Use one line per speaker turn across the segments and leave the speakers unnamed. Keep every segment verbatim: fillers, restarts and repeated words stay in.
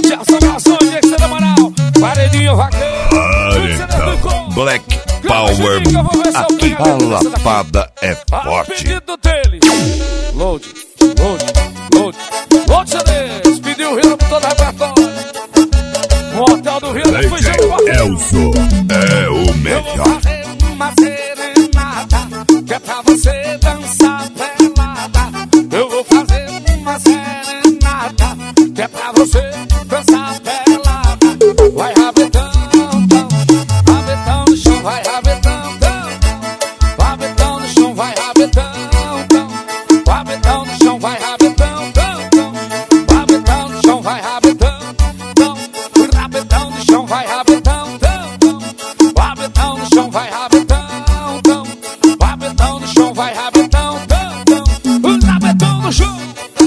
Gerson Garçom, Diego da Moral, Paredinho Vaqueiro,
Black Power, aqui a lapada é forte.
Pedido dele, load, load, load, load C Ds, pediu o Rio por todo o repertório. O Hotel do Rio
D J Elzo é o melhor.
Uma serenata que é pra você dançar pelada. Eu vou fazer uma serenata que é pra você dançar pelada. Vai rabetão, tão, rabetão no chão, vai rabetão, tão, rabetão no chão, vai rabetão, tão, rabetão no chão, vai rabetão, tão, tão, rabetão no chão, vai rabetão, tão, rabetão no chão, vai rabetão, tão, tão, rabetão no chão, vai rabetão. Rabetão no chão, vai rabetão, tão, tão, o rabetão no chão.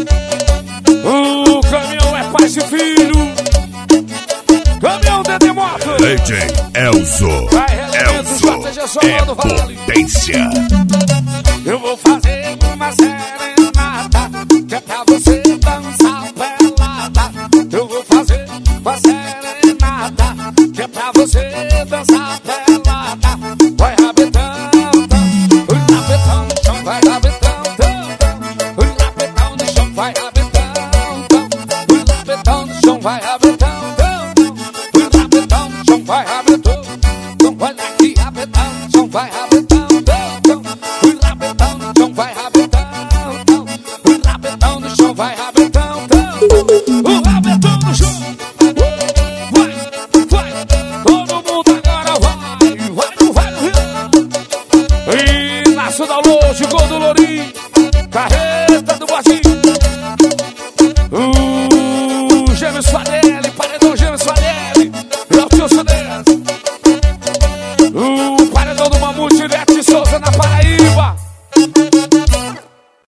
O caminhão é pai e filho. Caminhão de moto.
D J Elzo, Elzo é potência.
Eu vou fazer uma serenata que é pra você dançar pelada. Eu vou fazer uma serenata que é pra você dançar pelada. Vai rabetão. Vai rabetão, o rabetão no chão, vai rabetão, o rabetão no chão, vai rabetão, o rabetão no chão, vai rabetão, então vai daqui, rabetão no chão, vai rabetão, o rabetão no chão, vai rabetão, o rabetão no chão, vai rabetão, o rabetão no chão, vai, vai, todo mundo agora vai, vai, não vai no Rio, e laço da luz, gol do Lourinho, carreta do Botinho, o Gêmeos Faria.